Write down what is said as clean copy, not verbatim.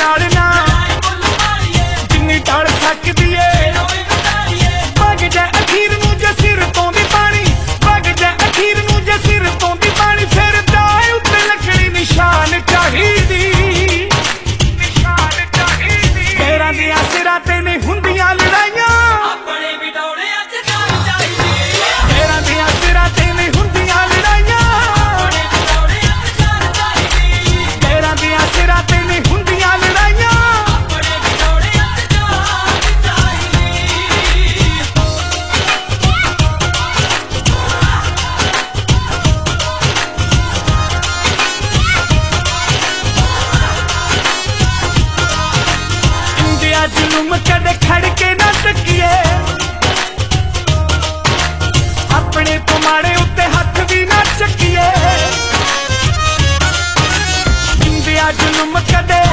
नाल ना जिन्नी टल सकदी ए वग जा अखीर नूं जे सिर तो भी पानी वग जा अखीर नूं जे सिर तो भी पानी फिर दाए उत्ते लखड़ी निशान चाहिदी पैरां दियां सिरां ते नहीं हुंदियां लड़ाइयां अपने बिटौड़े अज कर चाहिदी पैरां दियां सिरां ते नहीं हुंदियां लड़ाइयां अपने बिटौड़े अज कर चाहिदी पैरां दियां सिरां ते नहीं हुंदियां लड़ाइयां अपने बिटौड़े अज कर चाहिदी इंडिया जुलुम कदे खड़ के ना टकिए अपने तो माड़े उत्ते हथ भी ना चकिए इंडिया जुलुम कदे